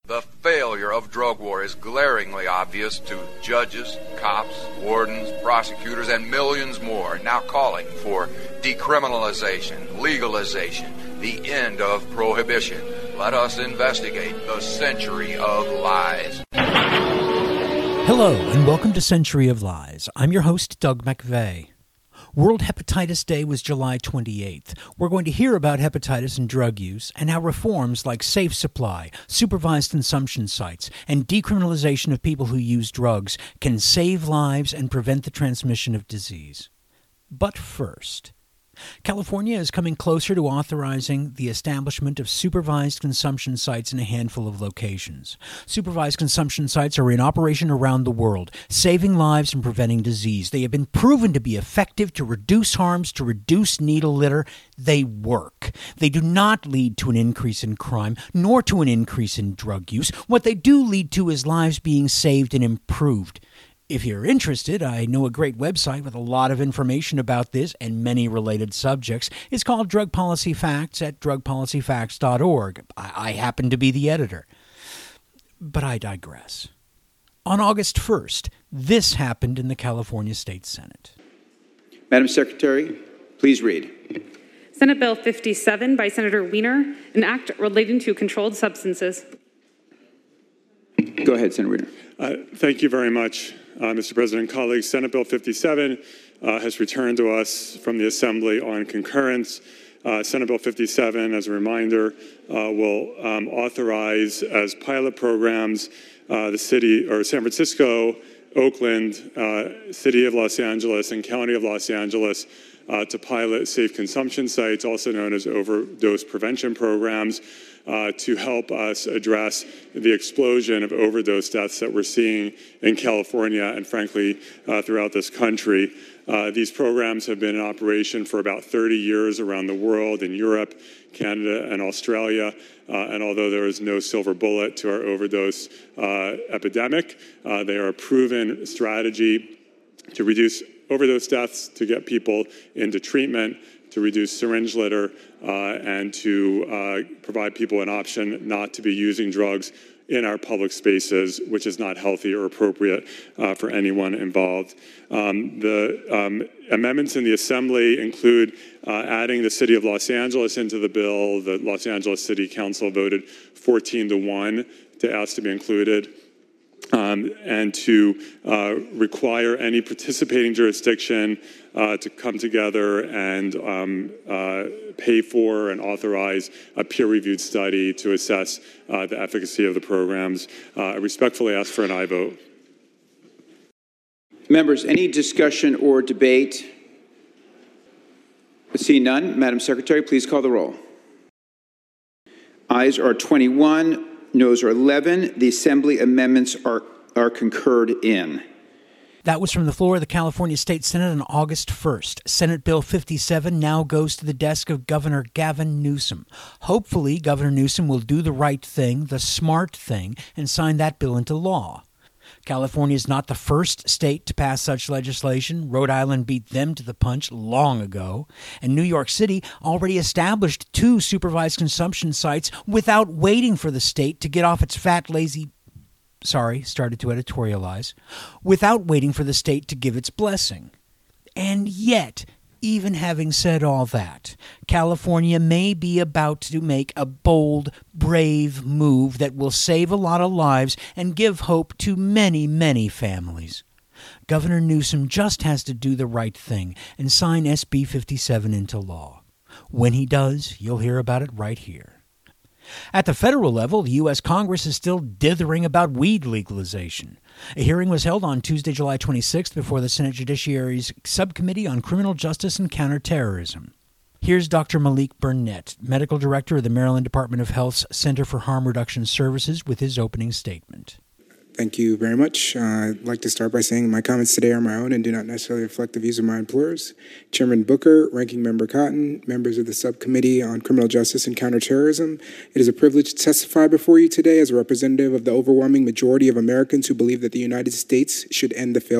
The failure of drug war is glaringly obvious to judges, cops, wardens, prosecutors, and millions more now calling for decriminalization, legalization, the end of prohibition. Let us investigate the century of lies. Hello, and welcome to Century of Lies. I'm your host, Doug McVeigh. World Hepatitis Day was July 28th. We're going to hear about hepatitis and drug use and how reforms like safe supply, supervised consumption sites, and decriminalization of people who use drugs can save lives and prevent the transmission of disease. But first, California is coming closer to authorizing the establishment of supervised consumption sites in a handful of locations. Supervised consumption sites are in operation around the world, saving lives and preventing disease. They have been proven to be effective to reduce harms, to reduce needle litter. They work. They do not lead to an increase in crime, nor to an increase in drug use. What they do lead to is lives being saved and improved. If you're interested, I know a great website with a lot of information about this and many related subjects. It's called Drug Policy Facts at drugpolicyfacts.org. I happen to be the editor. But I digress. On August 1st, this happened in the California State Senate. Madam Secretary, please read. Senate Bill 57 by Senator Wiener, an act relating to controlled substances. Go ahead, Senator Wiener. Thank you very much, Mr. President. Colleagues, Senate Bill 57 has returned to us from the Assembly on concurrence. Senate Bill 57, as a reminder, will authorize as pilot programs the city or San Francisco, Oakland, City of Los Angeles, and County of Los Angeles to pilot safe consumption sites, also known as overdose prevention programs, to help us address the explosion of overdose deaths that we're seeing in California and, frankly, throughout this country. These programs have been in operation for about 30 years around the world, in Europe, Canada, and Australia. And although there is no silver bullet to our overdose epidemic, they are a proven strategy to reduce overdose deaths, to get people into treatment, to reduce syringe litter, and to provide people an option not to be using drugs in our public spaces, which is not healthy or appropriate for anyone involved. The amendments in the Assembly include adding the City of Los Angeles into the bill. The Los Angeles City Council voted 14-1 to ask to be included. And to require any participating jurisdiction to come together and pay for and authorize a peer-reviewed study to assess the efficacy of the programs. I respectfully ask for an aye vote. Members, any discussion or debate? Seeing none, Madam Secretary, please call the roll. Ayes are 21. Noes are 11. The Assembly amendments are concurred in. That was from the floor of the California State Senate on August 1st. Senate Bill 57 now goes to the desk of Governor Gavin Newsom. Hopefully, Governor Newsom will do the right thing, the smart thing, and sign that bill into law. California is not the first state to pass such legislation. Rhode Island beat them to the punch long ago. And New York City already established 2 supervised consumption sites without waiting for the state to get off its started to editorialize, without waiting for the state to give its blessing. And yet, even having said all that, California may be about to make a bold, brave move that will save a lot of lives and give hope to many, many families. Governor Newsom just has to do the right thing and sign SB 57 into law. When he does, you'll hear about it right here. At the federal level, the U.S. Congress is still dithering about weed legalization. A hearing was held on Tuesday, July 26th before the Senate Judiciary's Subcommittee on Criminal Justice and Counterterrorism. Here's Dr. Malik Burnett, Medical Director of the Maryland Department of Health's Center for Harm Reduction Services, with his opening statement. Thank you very much. I'd like to start by saying my comments today are my own and do not necessarily reflect the views of my employers. Chairman Booker, Ranking Member Cotton, members of the Subcommittee on Criminal Justice and Counterterrorism, it is a privilege to testify before you today as a representative of the overwhelming majority of Americans who believe that the United States should end the failed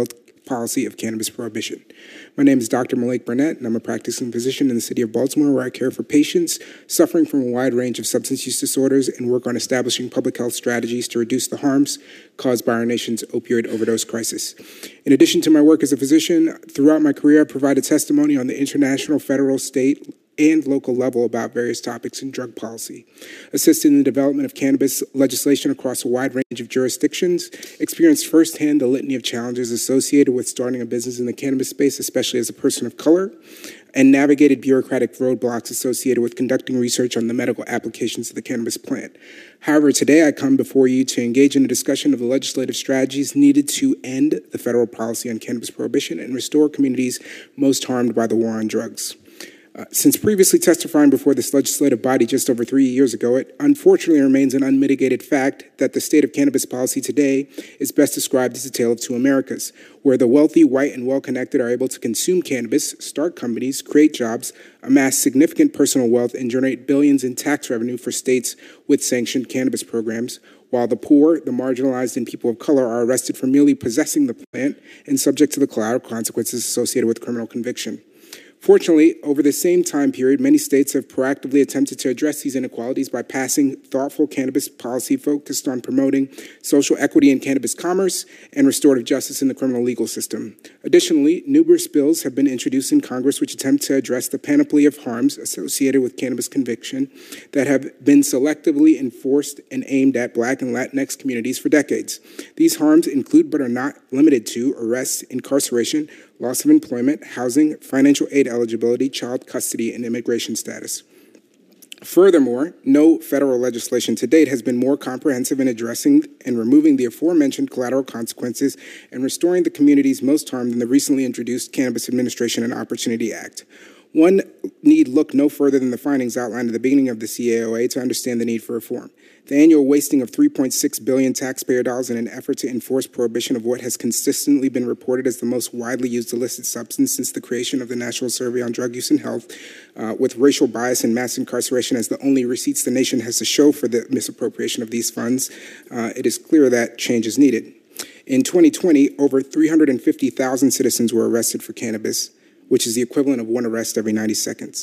policy of cannabis prohibition. My name is Dr. Malik Burnett, and I'm a practicing physician in the city of Baltimore, where I care for patients suffering from a wide range of substance use disorders and work on establishing public health strategies to reduce the harms caused by our nation's opioid overdose crisis. In addition to my work as a physician, throughout my career, I provided testimony on the international, federal, state, and local level about various topics in drug policy, assisted in the development of cannabis legislation across a wide range of jurisdictions, experienced firsthand the litany of challenges associated with starting a business in the cannabis space, especially as a person of color, and navigated bureaucratic roadblocks associated with conducting research on the medical applications of the cannabis plant. However, today I come before you to engage in a discussion of the legislative strategies needed to end the federal policy on cannabis prohibition and restore communities most harmed by the war on drugs. Since previously testifying before this legislative body just over 3 years ago, it unfortunately remains an unmitigated fact that the state of cannabis policy today is best described as a tale of two Americas, where the wealthy, white, and well-connected are able to consume cannabis, start companies, create jobs, amass significant personal wealth, and generate billions in tax revenue for states with sanctioned cannabis programs, while the poor, the marginalized, and people of color are arrested for merely possessing the plant and subject to the collateral consequences associated with criminal conviction. Fortunately, over the same time period, many states have proactively attempted to address these inequalities by passing thoughtful cannabis policy focused on promoting social equity in cannabis commerce and restorative justice in the criminal legal system. Additionally, numerous bills have been introduced in Congress which attempt to address the panoply of harms associated with cannabis conviction that have been selectively enforced and aimed at Black and Latinx communities for decades. These harms include but are not limited to arrest, incarceration, loss of employment, housing, financial aid eligibility, child custody, and immigration status. Furthermore, no federal legislation to date has been more comprehensive in addressing and removing the aforementioned collateral consequences and restoring the communities most harmed than the recently introduced Cannabis Administration and Opportunity Act. One need look no further than the findings outlined at the beginning of the CAOA to understand the need for reform. The annual wasting of $3.6 billion taxpayer dollars in an effort to enforce prohibition of what has consistently been reported as the most widely used illicit substance since the creation of the National Survey on Drug Use and Health, with racial bias and mass incarceration as the only receipts the nation has to show for the misappropriation of these funds, it is clear that change is needed. In 2020, over 350,000 citizens were arrested for cannabis, which is the equivalent of one arrest every 90 seconds.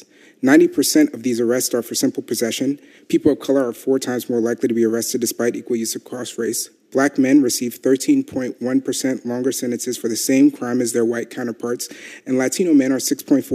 90% of these arrests are for simple possession. People of color are 4 times more likely to be arrested despite equal use of cross-race. Black men receive 13.1% longer sentences for the same crime as their white counterparts, and Latino men are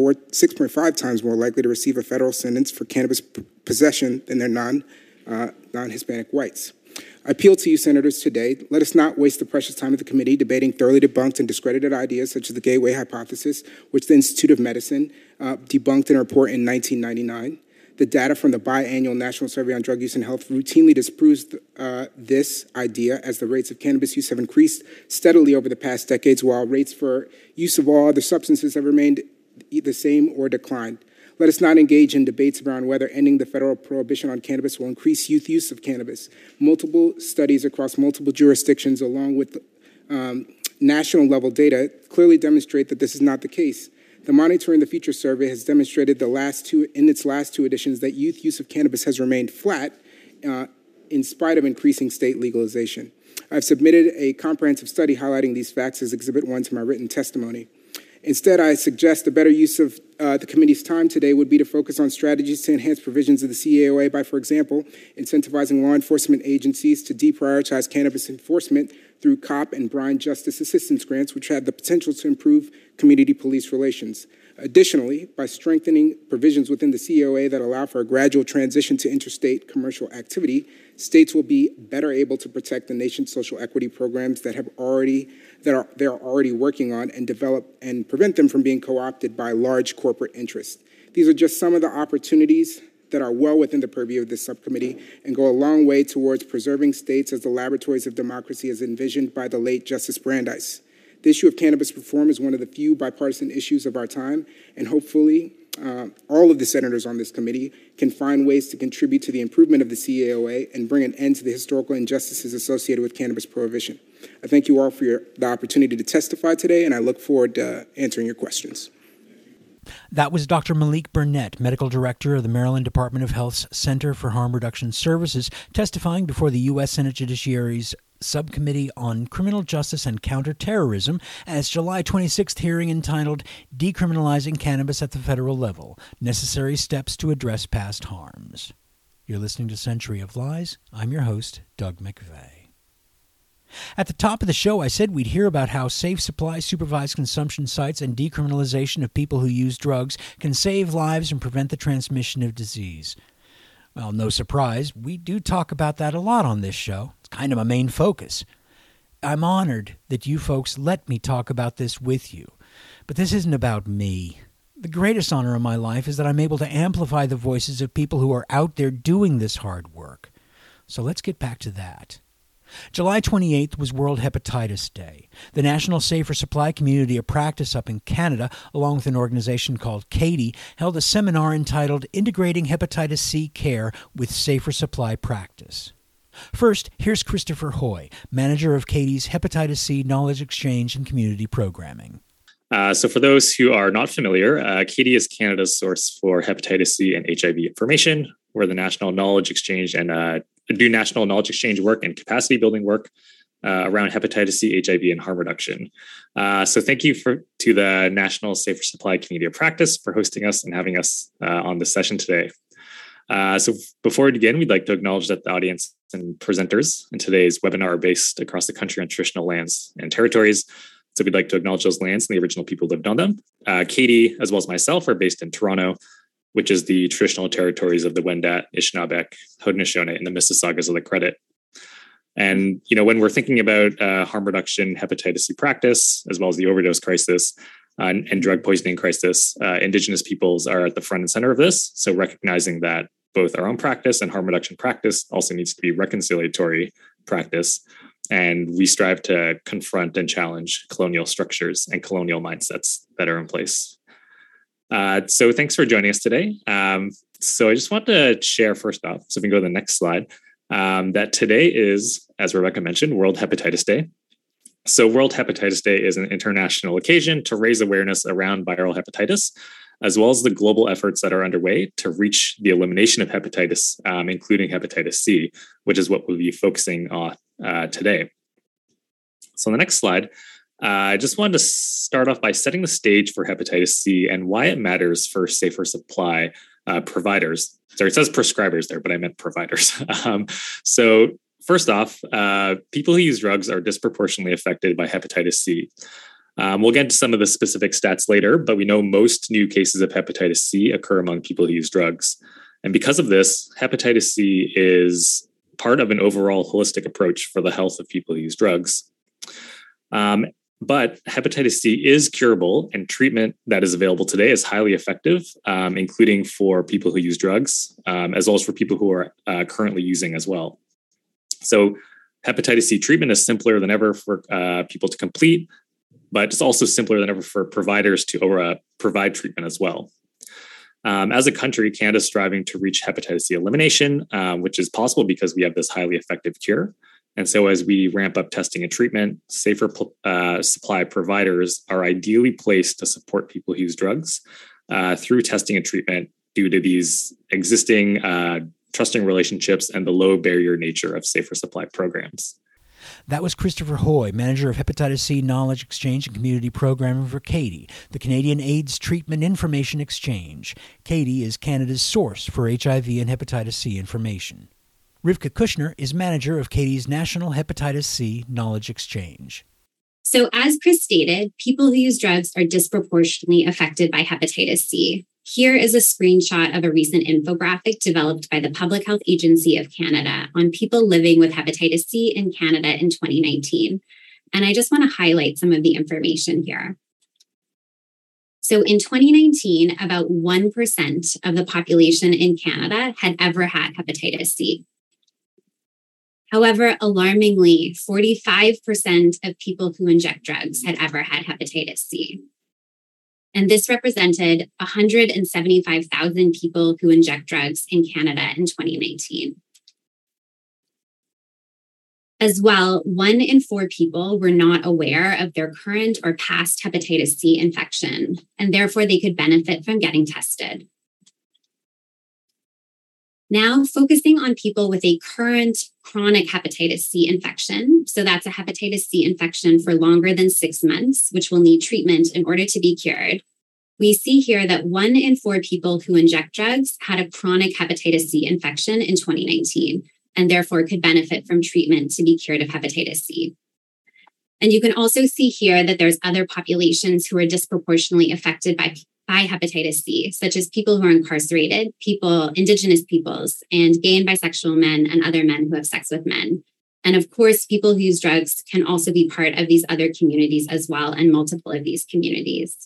6.5 times more likely to receive a federal sentence for cannabis possession than their non-Hispanic whites. I appeal to you, senators, today. Let us not waste the precious time of the committee debating thoroughly debunked and discredited ideas such as the gateway hypothesis, which the Institute of Medicine debunked in a report in 1999. The data from the biannual National Survey on Drug Use and Health routinely disproves this idea, as the rates of cannabis use have increased steadily over the past decades, while rates for use of all other substances have remained the same or declined. Let us not engage in debates around whether ending the federal prohibition on cannabis will increase youth use of cannabis. Multiple studies across multiple jurisdictions, along with national level data, clearly demonstrate that this is not the case. The Monitoring the Future survey has demonstrated in its last 2 editions that youth use of cannabis has remained flat in spite of increasing state legalization. I've submitted a comprehensive study highlighting these facts as Exhibit 1 to my written testimony. Instead, I suggest the better use of the committee's time today would be to focus on strategies to enhance provisions of the CAOA by, for example, incentivizing law enforcement agencies to deprioritize cannabis enforcement through COP and Brine Justice Assistance Grants, which have the potential to improve community police relations. Additionally, by strengthening provisions within the CAOA that allow for a gradual transition to interstate commercial activity, states will be better able to protect the nation's social equity programs they're already working on and develop and prevent them from being co-opted by large corporate interests. These are just some of the opportunities that are well within the purview of this subcommittee and go a long way towards preserving states as the laboratories of democracy as envisioned by the late Justice Brandeis. The issue of cannabis reform is one of the few bipartisan issues of our time, and hopefully all of the senators on this committee can find ways to contribute to the improvement of the CAOA and bring an end to the historical injustices associated with cannabis prohibition. I thank you all for the opportunity to testify today, and I look forward to answering your questions. That was Dr. Malik Burnett, Medical Director of the Maryland Department of Health's Center for Harm Reduction Services, testifying before the U.S. Senate Judiciary's Subcommittee on Criminal Justice and Counterterrorism at its July 26th hearing entitled Decriminalizing Cannabis at the Federal Level, Necessary Steps to Address Past Harms. You're listening to Century of Lies. I'm your host, Doug McVeigh. At the top of the show, I said we'd hear about how safe supply, supervised consumption sites, and decriminalization of people who use drugs can save lives and prevent the transmission of disease. Well, no surprise, we do talk about that a lot on this show. It's kind of a main focus. I'm honored that you folks let me talk about this with you. But this isn't about me. The greatest honor in my life is that I'm able to amplify the voices of people who are out there doing this hard work. So let's get back to that. July 28th was World Hepatitis Day. The National Safer Supply Community of Practice up in Canada, along with an organization called CATI, held a seminar entitled Integrating Hepatitis C Care with Safer Supply Practice. First, here's Christopher Hoy, manager of CATI's Hepatitis C Knowledge Exchange and Community Programming. So for those who are not familiar, CATI is Canada's source for hepatitis C and HIV information. We're the National Knowledge Exchange and do national knowledge exchange work and capacity building work around hepatitis C, HIV, and harm reduction. So thank you to the National Safer Supply Community of Practice for hosting us and having us on this session today. So before we begin, we'd like to acknowledge that the audience and presenters in today's webinar are based across the country on traditional lands and territories. So we'd like to acknowledge those lands and the original people who lived on them. CATI, as well as myself, are based in Toronto, which is the traditional territories of the Wendat, Anishinaabe, Haudenosaunee, and the Mississaugas of the Credit. And, when we're thinking about harm reduction, hepatitis C practice, as well as the overdose crisis and drug poisoning crisis, Indigenous peoples are at the front and center of this. So recognizing that both our own practice and harm reduction practice also needs to be reconciliatory practice. And we strive to confront and challenge colonial structures and colonial mindsets that are in place. So thanks for joining us today. So I just want to share first off, so we can go to the next slide, that today is, as Rebecca mentioned, World Hepatitis Day. So World Hepatitis Day is an international occasion to raise awareness around viral hepatitis, as well as the global efforts that are underway to reach the elimination of hepatitis, including hepatitis C, which is what we'll be focusing on today. So on the next slide, I just wanted to start off by setting the stage for hepatitis C and why it matters for safer supply providers. Sorry, it says prescribers there, but I meant providers. So first off, people who use drugs are disproportionately affected by hepatitis C. We'll get to some of the specific stats later, but we know most new cases of hepatitis C occur among people who use drugs. And because of this, hepatitis C is part of an overall holistic approach for the health of people who use drugs. But hepatitis C is curable, and treatment that is available today is highly effective, including for people who use drugs, as well as for people who are currently using as well. So hepatitis C treatment is simpler than ever for people to complete, but it's also simpler than ever for providers to provide treatment as well. As a country, Canada is striving to reach hepatitis C elimination, which is possible because we have this highly effective cure. And so as we ramp up testing and treatment, safer supply providers are ideally placed to support people who use drugs through testing and treatment due to these existing trusting relationships and the low barrier nature of safer supply programs. That was Christopher Hoy, manager of Hepatitis C Knowledge Exchange and Community Programming for CATI, the Canadian AIDS Treatment Information Exchange. CATI is Canada's source for HIV and hepatitis C information. Rivka Kushner is manager of CATI's National Hepatitis C Knowledge Exchange. So as Chris stated, people who use drugs are disproportionately affected by hepatitis C. Here is a screenshot of a recent infographic developed by the Public Health Agency of Canada on people living with hepatitis C in Canada in 2019. And I just want to highlight some of the information here. So in 2019, about 1% of the population in Canada had ever had hepatitis C. However, alarmingly, 45% of people who inject drugs had ever had hepatitis C. And this represented 175,000 people who inject drugs in Canada in 2019. As well, 1 in 4 people were not aware of their current or past hepatitis C infection, and therefore they could benefit from getting tested. Now focusing on people with a current chronic hepatitis C infection. So that's a hepatitis C infection for longer than 6 months, which will need treatment in order to be cured. We see here that 1 in 4 people who inject drugs had a chronic hepatitis C infection in 2019, and therefore could benefit from treatment to be cured of hepatitis C. And you can also see here that there's other populations who are disproportionately affected by hepatitis C, such as people who are incarcerated, indigenous peoples, and gay and bisexual men and other men who have sex with men. And of course, people who use drugs can also be part of these other communities as well, and multiple of these communities.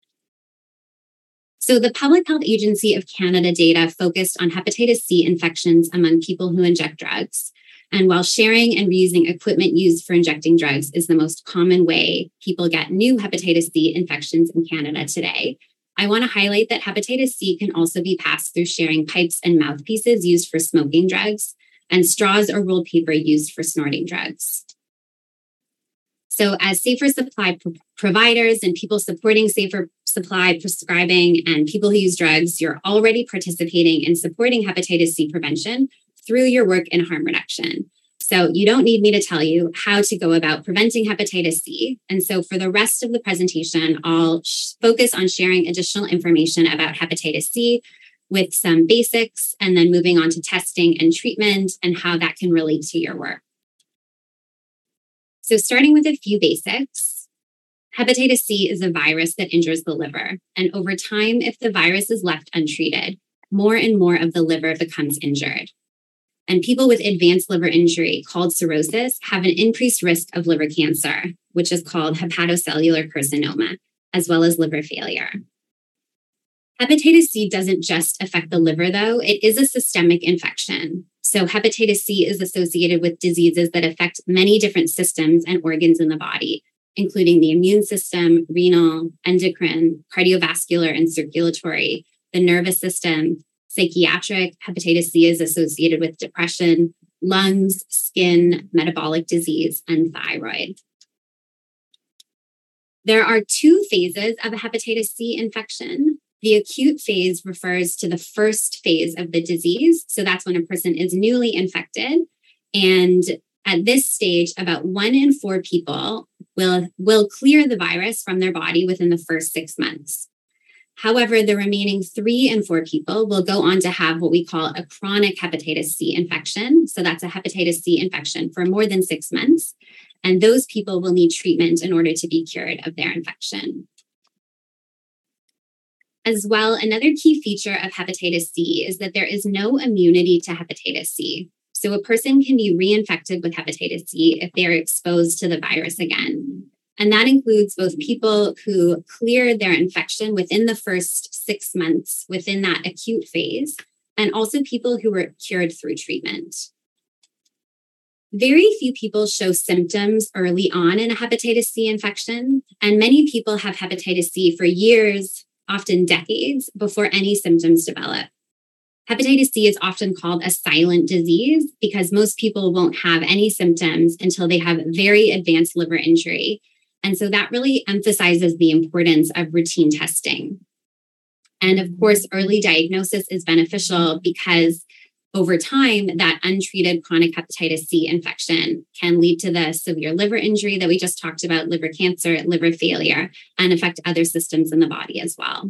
So the Public Health Agency of Canada data focused on hepatitis C infections among people who inject drugs. And while sharing and reusing equipment used for injecting drugs is the most common way people get new hepatitis C infections in Canada today, I want to highlight that hepatitis C can also be passed through sharing pipes and mouthpieces used for smoking drugs, and straws or rolled paper used for snorting drugs. So as safer supply providers and people supporting safer supply prescribing and people who use drugs, you're already participating in supporting hepatitis C prevention through your work in harm reduction. So you don't need me to tell you how to go about preventing hepatitis C. And so for the rest of the presentation, I'll focus on sharing additional information about hepatitis C with some basics, and then moving on to testing and treatment and how that can relate to your work. So starting with a few basics, hepatitis C is a virus that injures the liver. And over time, if the virus is left untreated, more and more of the liver becomes injured. And people with advanced liver injury called cirrhosis have an increased risk of liver cancer, which is called hepatocellular carcinoma, as well as liver failure. Hepatitis C doesn't just affect the liver, though. It is a systemic infection. So hepatitis C is associated with diseases that affect many different systems and organs in the body, including the immune system, renal, endocrine, cardiovascular, and circulatory, the nervous system. Psychiatric hepatitis C is associated with depression, lungs, skin, metabolic disease, and thyroid. There are 2 phases of a hepatitis C infection. The acute phase refers to the first phase of the disease. So that's when a person is newly infected. And at this stage, about 1 in 4 people will clear the virus from their body within the first 6 months. However, the remaining 3 in 4 people will go on to have what we call a chronic hepatitis C infection. So that's a hepatitis C infection for more than 6 months. And those people will need treatment in order to be cured of their infection. As well, another key feature of hepatitis C is that there is no immunity to hepatitis C. So a person can be reinfected with hepatitis C if they are exposed to the virus again. And that includes both people who cleared their infection within the first 6 months within that acute phase, and also people who were cured through treatment. Very few people show symptoms early on in a hepatitis C infection, and many people have hepatitis C for years, often decades, before any symptoms develop. Hepatitis C is often called a silent disease because most people won't have any symptoms until they have very advanced liver injury. And so that really emphasizes the importance of routine testing. And of course, early diagnosis is beneficial because over time, that untreated chronic hepatitis C infection can lead to the severe liver injury that we just talked about, liver cancer, liver failure, and affect other systems in the body as well.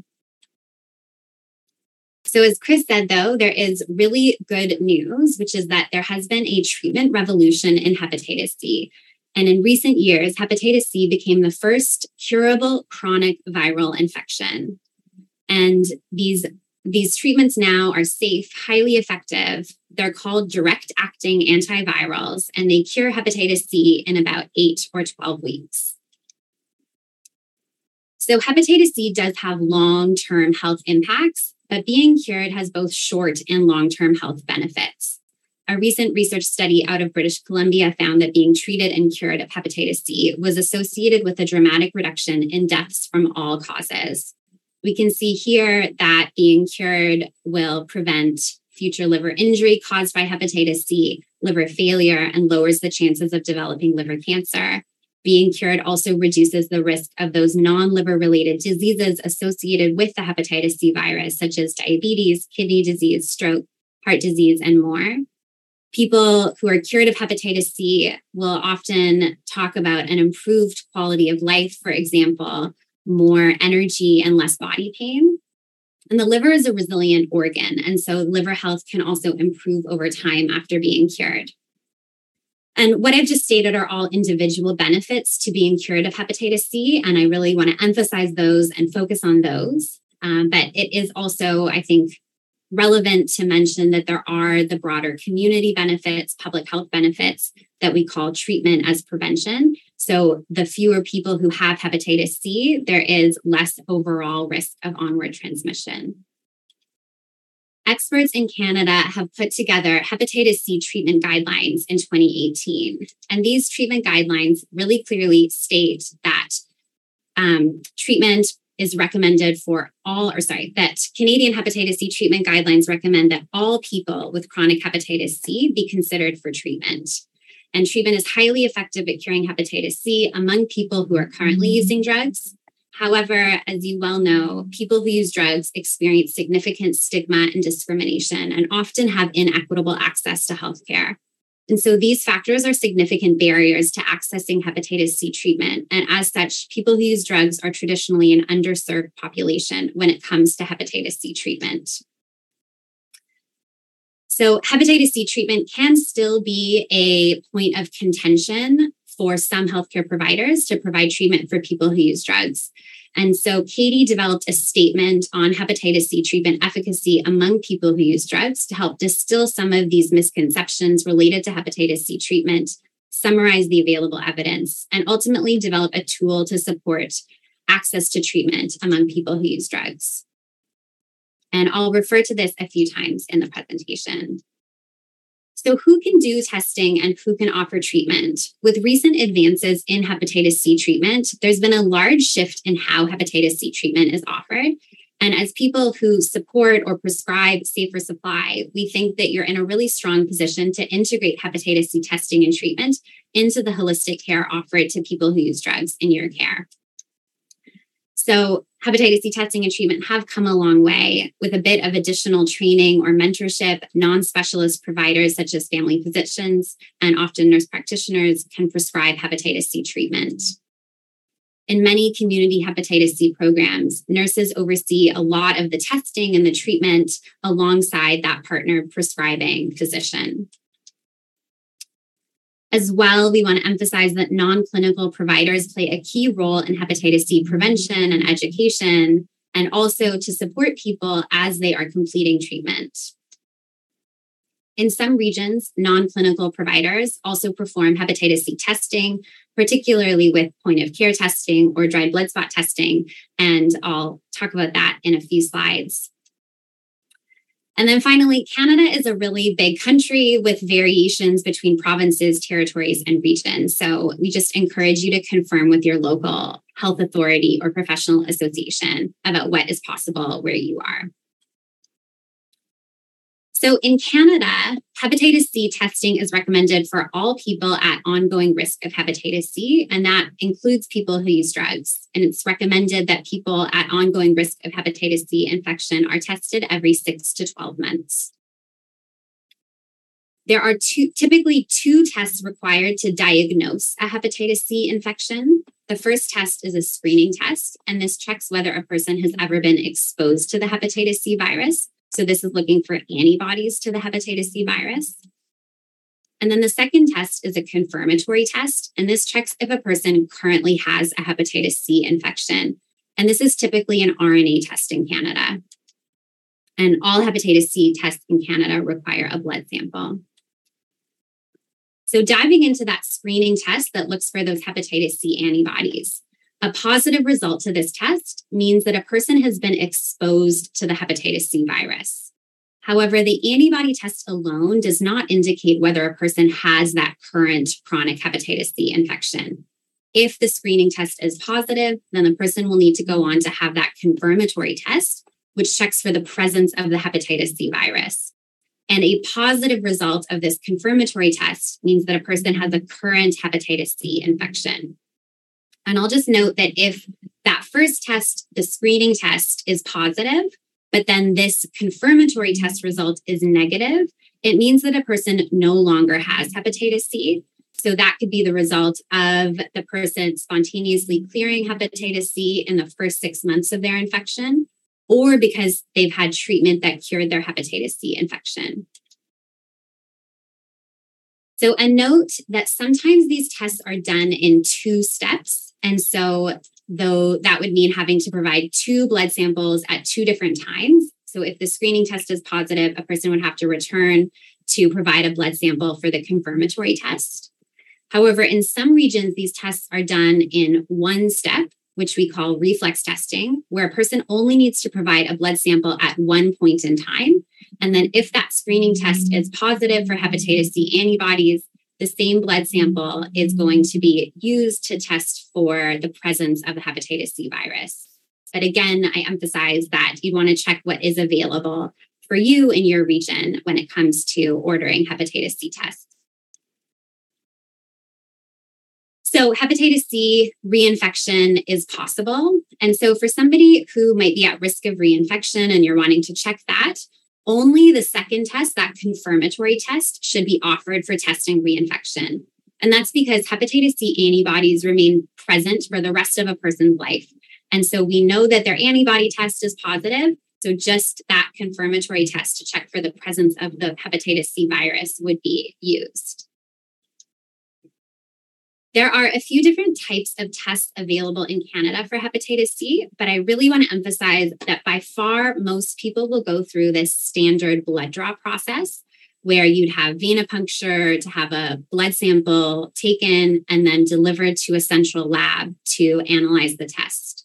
So as Chris said, though, there is really good news, which is that there has been a treatment revolution in hepatitis C. And in recent years, hepatitis C became the first curable chronic viral infection. And these treatments now are safe, highly effective. They're called direct-acting antivirals, and they cure hepatitis C in about 8 or 12 weeks. So hepatitis C does have long-term health impacts, but being cured has both short and long-term health benefits. A recent research study out of British Columbia found that being treated and cured of hepatitis C was associated with a dramatic reduction in deaths from all causes. We can see here that being cured will prevent future liver injury caused by hepatitis C, liver failure, and lowers the chances of developing liver cancer. Being cured also reduces the risk of those non-liver related diseases associated with the hepatitis C virus, such as diabetes, kidney disease, stroke, heart disease, and more. People who are cured of hepatitis C will often talk about an improved quality of life, for example, more energy and less body pain. And the liver is a resilient organ, and so liver health can also improve over time after being cured. And what I've just stated are all individual benefits to being cured of hepatitis C, and I really want to emphasize those and focus on those. But it is also, I think, relevant to mention that there are the broader community benefits, public health benefits that we call treatment as prevention. So the fewer people who have hepatitis C, there is less overall risk of onward transmission. Experts in Canada have put together hepatitis C treatment guidelines in 2018. And these treatment guidelines really clearly state that treatment is recommended for that Canadian hepatitis C treatment guidelines recommend that all people with chronic hepatitis C be considered for treatment. And treatment is highly effective at curing hepatitis C among people who are currently using drugs. However, as you well know, people who use drugs experience significant stigma and discrimination and often have inequitable access to healthcare. And so these factors are significant barriers to accessing hepatitis C treatment. And as such, people who use drugs are traditionally an underserved population when it comes to hepatitis C treatment. So hepatitis C treatment can still be a point of contention for some healthcare providers to provide treatment for people who use drugs. And so Katie developed a statement on hepatitis C treatment efficacy among people who use drugs to help distill some of these misconceptions related to hepatitis C treatment, summarize the available evidence, and ultimately develop a tool to support access to treatment among people who use drugs. And I'll refer to this a few times in the presentation. So who can do testing and who can offer treatment? With recent advances in hepatitis C treatment, there's been a large shift in how hepatitis C treatment is offered. And as people who support or prescribe safer supply, we think that you're in a really strong position to integrate hepatitis C testing and treatment into the holistic care offered to people who use drugs in your care. So hepatitis C testing and treatment have come a long way with a bit of additional training or mentorship. Non-specialist providers such as family physicians and often nurse practitioners can prescribe hepatitis C treatment. In many community hepatitis C programs, nurses oversee a lot of the testing and the treatment alongside that partner prescribing physician. As well, we want to emphasize that non-clinical providers play a key role in hepatitis C prevention and education, and also to support people as they are completing treatment. In some regions, non-clinical providers also perform hepatitis C testing, particularly with point-of-care testing or dried blood spot testing, and I'll talk about that in a few slides. And then finally, Canada is a really big country with variations between provinces, territories, and regions. So we just encourage you to confirm with your local health authority or professional association about what is possible where you are. So in Canada, hepatitis C testing is recommended for all people at ongoing risk of hepatitis C, and that includes people who use drugs. And it's recommended that people at ongoing risk of hepatitis C infection are tested every 6 to 12 months. There are typically two tests required to diagnose a hepatitis C infection. The first test is a screening test, and this checks whether a person has ever been exposed to the hepatitis C virus. So this is looking for antibodies to the hepatitis C virus. And then the second test is a confirmatory test, and this checks if a person currently has a hepatitis C infection. And this is typically an RNA test in Canada. And all hepatitis C tests in Canada require a blood sample. So diving into that screening test that looks for those hepatitis C antibodies. A positive result to this test means that a person has been exposed to the hepatitis C virus. However, the antibody test alone does not indicate whether a person has that current chronic hepatitis C infection. If the screening test is positive, then the person will need to go on to have that confirmatory test, which checks for the presence of the hepatitis C virus. And a positive result of this confirmatory test means that a person has a current hepatitis C infection. And I'll just note that if that first test, the screening test, is positive, but then this confirmatory test result is negative, it means that a person no longer has hepatitis C. So that could be the result of the person spontaneously clearing hepatitis C in the first 6 months of their infection, or because they've had treatment that cured their hepatitis C infection. So a note that sometimes these tests are done in 2 steps. And so though that would mean having to provide 2 blood samples at 2 different times. So if the screening test is positive, a person would have to return to provide a blood sample for the confirmatory test. However, in some regions, these tests are done in 1 step, which we call reflex testing, where a person only needs to provide a blood sample at 1 point in time. And then if that screening test is positive for hepatitis C antibodies, the same blood sample is going to be used to test for the presence of the hepatitis C virus. But again, I emphasize that you want to check what is available for you in your region when it comes to ordering hepatitis C tests. So hepatitis C reinfection is possible. And so for somebody who might be at risk of reinfection and you're wanting to check that, only the second test, that confirmatory test, should be offered for testing reinfection. And that's because hepatitis C antibodies remain present for the rest of a person's life. And so we know that their antibody test is positive. So just that confirmatory test to check for the presence of the hepatitis C virus would be used. There are a few different types of tests available in Canada for hepatitis C, but I really want to emphasize that by far, most people will go through this standard blood draw process where you'd have venipuncture to have a blood sample taken and then delivered to a central lab to analyze the test.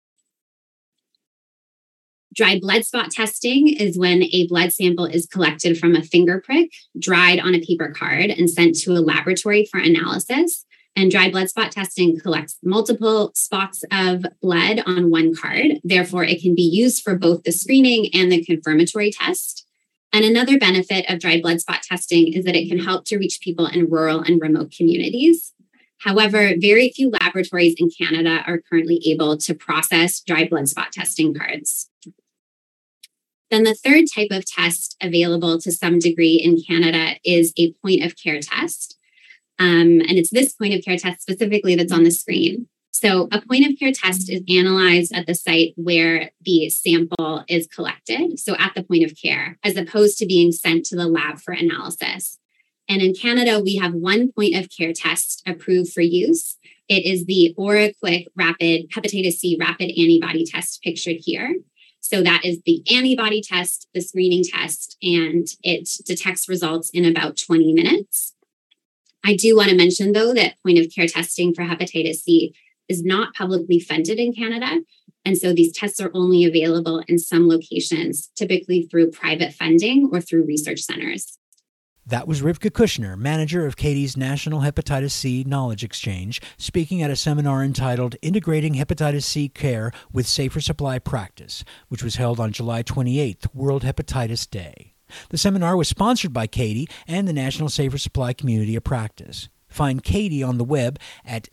Dried blood spot testing is when a blood sample is collected from a finger prick, dried on a paper card, and sent to a laboratory for analysis. And dry blood spot testing collects multiple spots of blood on one card. Therefore, it can be used for both the screening and the confirmatory test. And another benefit of dry blood spot testing is that it can help to reach people in rural and remote communities. However, very few laboratories in Canada are currently able to process dry blood spot testing cards. Then the third type of test available to some degree in Canada is a point of care test. And it's this point of care test specifically that's on the screen. So a point of care test is analyzed at the site where the sample is collected, so at the point of care, as opposed to being sent to the lab for analysis. And in Canada, we have 1 point of care test approved for use. It is the OraQuick Rapid Hepatitis C Rapid Antibody Test pictured here. So that is the antibody test, the screening test, and it detects results in about 20 minutes. I do want to mention, though, that point of care testing for hepatitis C is not publicly funded in Canada. And so these tests are only available in some locations, typically through private funding or through research centers. That was Rivka Kushner, manager of Katie's National Hepatitis C Knowledge Exchange, speaking at a seminar entitled Integrating Hepatitis C Care with Safer Supply Practice, which was held on July 28th, World Hepatitis Day. The seminar was sponsored by Katie and the National Safer Supply Community of Practice. Find Katie on the web at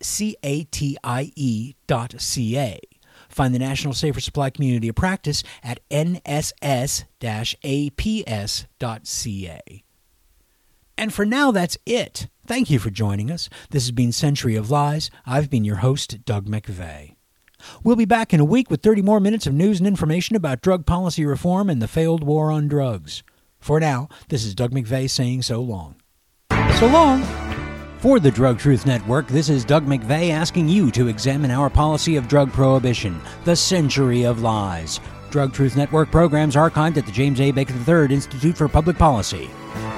catie.ca. Find the National Safer Supply Community of Practice at nss-aps.ca. And for now, that's it. Thank you for joining us. This has been Century of Lies. I've been your host, Doug McVeigh. We'll be back in a week with 30 more minutes of news and information about drug policy reform and the failed war on drugs. For now, this is Doug McVeigh saying so long. So long! For the Drug Truth Network, this is Doug McVeigh asking you to examine our policy of drug prohibition, the Century of Lies. Drug Truth Network programs archived at the James A. Baker III Institute for Public Policy.